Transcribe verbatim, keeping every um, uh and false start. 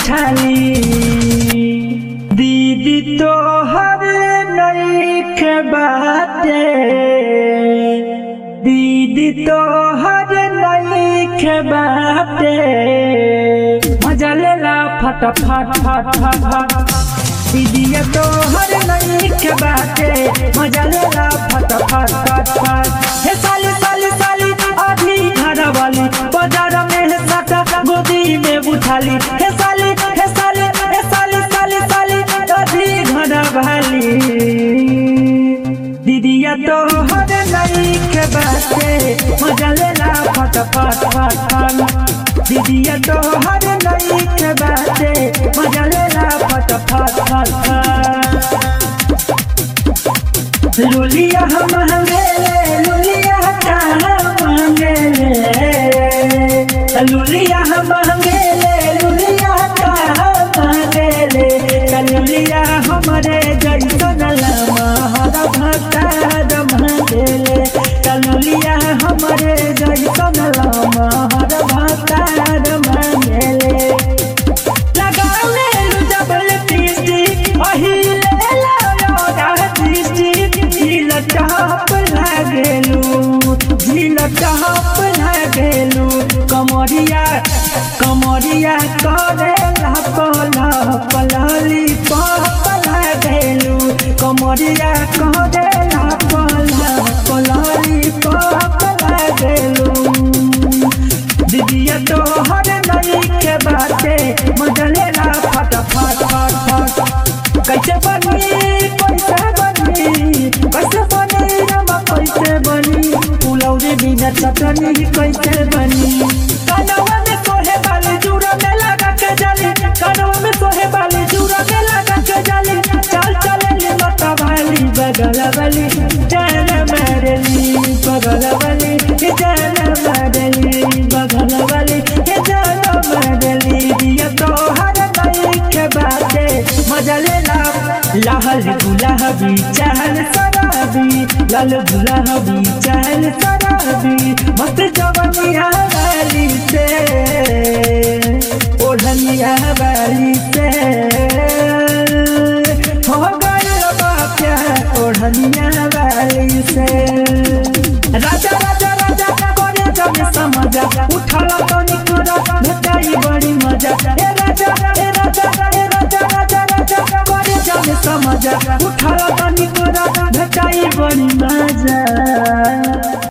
उठाली दीदी तो हर नईख बाटे दीदी तो हर नईख बाटे मजा लेला फट फट फट फट फट दीदी तो हर नईख बाटे मजा लेला फट फट फट फट हे साली साली साली आधी घर वाली बाजार में सटा गोदी में उठाली हे साली हे साली हे साली साली साली आधी घर वाली दीदिया तो हर नईख बाटे मजा लेला फट फट फट फट दीदिया तो हर नईख बाटे मजा लेला फट फट फट फट लुलिया मांगेले लुलिया कहाँ मांगेले लुलिया मांगेले लुलिया कहाँ मांगेले लुलिया हमारे जैसन लमहर भतार मांगेले लुलिया हमारे जैसन लमहर भतार मांगेले लगावे जबल तीसी अहिले टॉप लागेलू झील टॉप लागेलू कमरिया कमरिया करे लापला पलाली पप लागेलू कमरिया करे लापला पलाली पप लागेलू दीदिया तो हर नईख बाटे मजलेला फट फट फट फट कैसे बनी पैसा बनी कैसे बनी रमा कैसे बनी पुलौरी बिना चटनी कैसे बनी कानवा में सोहे वाली जूरा में लगा के जाली कानवा में सोहे वाली जूरा में लगा के जाली चल चले मता वाली बगल वाली जान मारली बगल वाली जान मारली बगल वाली जान मारली दिया तो हर नईख बाटे मजा लेला लाल गुलाबी चहल शराबी लाल गुलाबी चहल शराबी मस्त जवनिया वाली से ओढ़निया वाली से हो गया बाप्या ओढ़निया वाली से राजा राजा राजा करे जब समझा उठाला तो निकला भेटाई बड़ी मजा ए राजा ए राजा ए राजा राजा राजा करे जब समझा उठाला तो निकला भेटाई बड़ी मजा।